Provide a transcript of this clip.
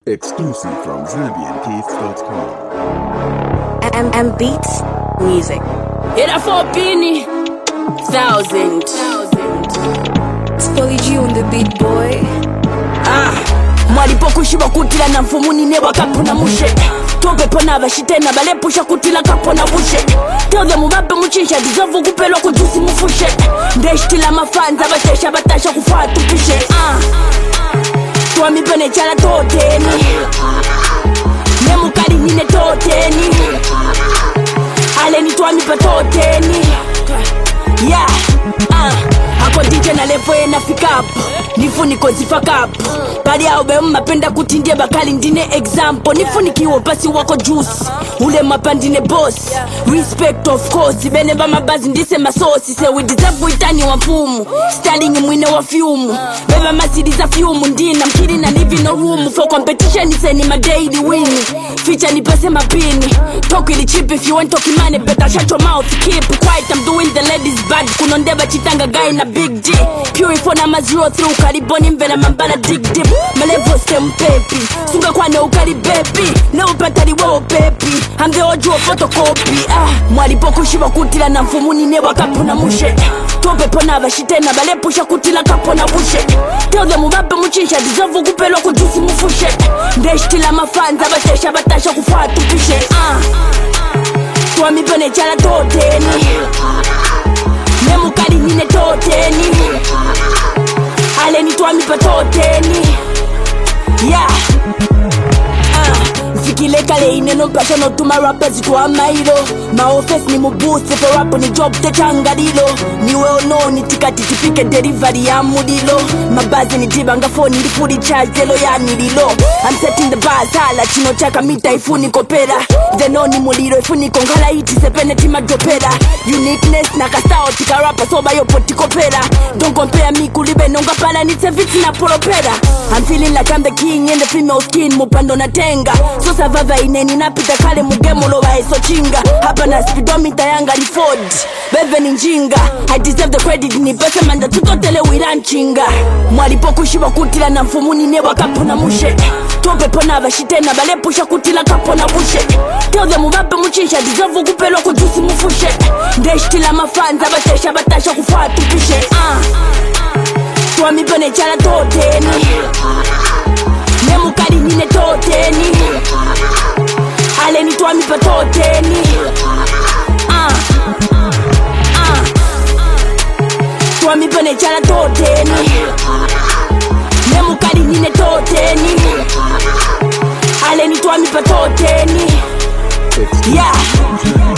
Exclusive from ZambianKids.com. M Beats Music. Hit a 4,000. It's Polly G on the beat, boy. Mwalipo kushiba kutila na mfumuni newa kapu na mushe. Tobe pona bashitena balepusha kutila kapo na bushe. Tell them mubape muchisha dizovu kupelo kujusi mufushe. Ndeshtila mafanza batesha batasha kufaa tupishe. Tuami pene chala toteni. Nemukali nine toteni. Aleni tuami pa toteni. Yeah, Hako DJ na levo ye na pick up. Nifuniko zifak up. Bali ya ube mapenda kutindie bakali ndine example. Nifunikiwo pasi wako juice. Ule mapandine boss. Respect of course. Ibene ba mabazi ndise masosi. Se we deserve uitani wa mfumu. Styling mwine wa fiumu. Beba masidi za fiumu ndina. Mkiri na living no room. For competition ise ni my daily win. Feature ni pese mapini. Talk ili cheap if you want talking money. Better shut your mouth. Keep quiet, I'm doing the ladies bad. Kunondeba chitanga guy na big D. Pure for na mazero through. Kariboni mbela mambala dig dip. Malevo stem pepi. Sunga kwa ne ukari baby. Ne upatari wao pepi. I'm the audio photocopy. Mwalipo kushiba kutila na mfumuni newa kapu na mushe. Tobe pona bashitena balepusha kutila kapo na bushe. Tell them mubape muchisha dizovu kupelo kujusi mufushe. Ndeshtila mafanza batesha batasha kufaa tupishe. Tuami pene chala toteni. Nemukali nine toteni. Aleni tuami pa toteni. Yeah. Fikile kale ine no pasha no tuma rappers kwa mailo. Ma office ni mubusi for rap ni job te changalilo. Ni well known ni tikati tipike delivery ya mudilo. Mabazi ni jibanga phone ni fully charge zelo ya nililo. I'm setting the bars hala chino chaka mita ifuni kopera. Zeno ni muliro ifuni kongala iti sepene tima jopera. Uniqueness na kastao tika rapper soba yo poti kopera. Don't compare me kulibe nonga pala ni teviti na polopera. I'm feeling like I'm the king in the female skin mupando na tenga. So savava ineni napita kale mugemo lowa eso chinga. Hapa na speedometer yanga ni Ford beve ni njinga. I deserve the credit ni pesa manda tutotele wiranchinga. Mwalipo kushiba kutila na mfumuni newa kapu na mushe. Tobe pona bashitena balepusha kutila kapo na bushe. Tell them mubape muchisha dizovu kupelo kujusi mufushe. Ndeshtila mafanza batesha batasha kufaa tupishe. Tuami pene chala toteni. Nemukali nine toteni. Aleni tuami pa toteni. Tuami pene chala toteni. Nemukali nine toteni. Aleni tuami pa toteni. Yeah.